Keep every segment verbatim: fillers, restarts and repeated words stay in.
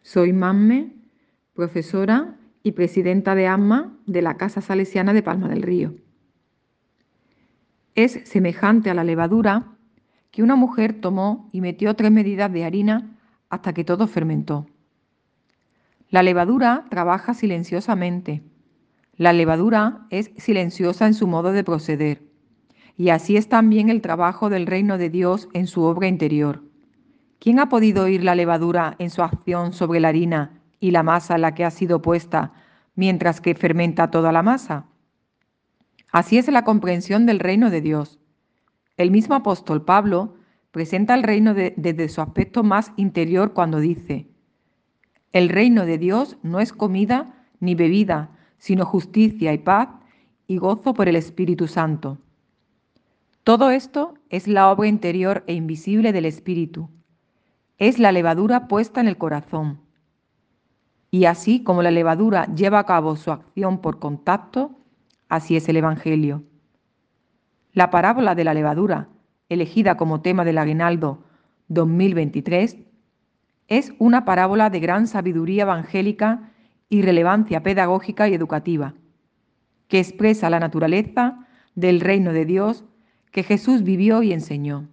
Soy Mamme, profesora y presidenta de AMMA de la Casa Salesiana de Palma del Río. Es semejante a la levadura que una mujer tomó y metió tres medidas de harina hasta que todo fermentó. La levadura trabaja silenciosamente. La levadura es silenciosa en su modo de proceder. Y así es también el trabajo del reino de Dios en su obra interior. ¿Quién ha podido oír la levadura en su acción sobre la harina y la masa en la que ha sido puesta mientras que fermenta toda la masa? Así es la comprensión del reino de Dios. El mismo apóstol Pablo presenta el reino de, desde su aspecto más interior cuando dice: el reino de Dios no es comida ni bebida, sino justicia y paz y gozo por el Espíritu Santo. Todo esto es la obra interior e invisible del Espíritu. Es la levadura puesta en el corazón. Y así como la levadura lleva a cabo su acción por contacto, así es el Evangelio. La parábola de la levadura, elegida como tema del aguinaldo dos mil veintitrés, es una parábola de gran sabiduría evangélica y relevancia pedagógica y educativa, que expresa la naturaleza del reino de Dios que Jesús vivió y enseñó.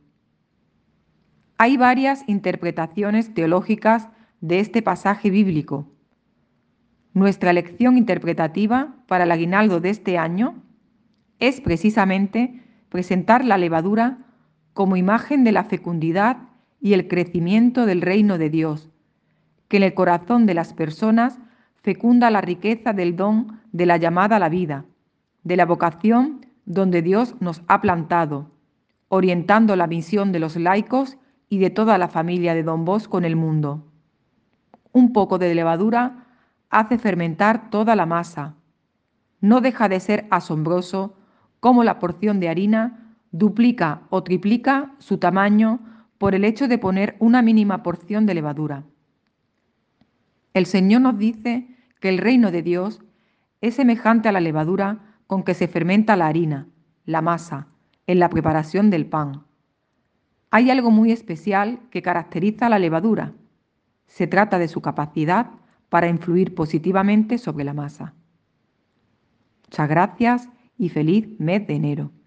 Hay varias interpretaciones teológicas de este pasaje bíblico. Nuestra lección interpretativa para el aguinaldo de este año es precisamente presentar la levadura como imagen de la fecundidad y el crecimiento del reino de Dios, que en el corazón de las personas fecunda la riqueza del don de la llamada a la vida, de la vocación donde Dios nos ha plantado, orientando la misión de los laicos y de toda la familia de Don Bosco en el mundo. Un poco de levadura hace fermentar toda la masa. No deja de ser asombroso cómo la porción de harina duplica o triplica su tamaño por el hecho de poner una mínima porción de levadura. El Señor nos dice que el reino de Dios es semejante a la levadura con que se fermenta la harina, la masa, en la preparación del pan. Hay algo muy especial que caracteriza a la levadura. Se trata de su capacidad para influir positivamente sobre la masa. Muchas gracias y feliz mes de enero.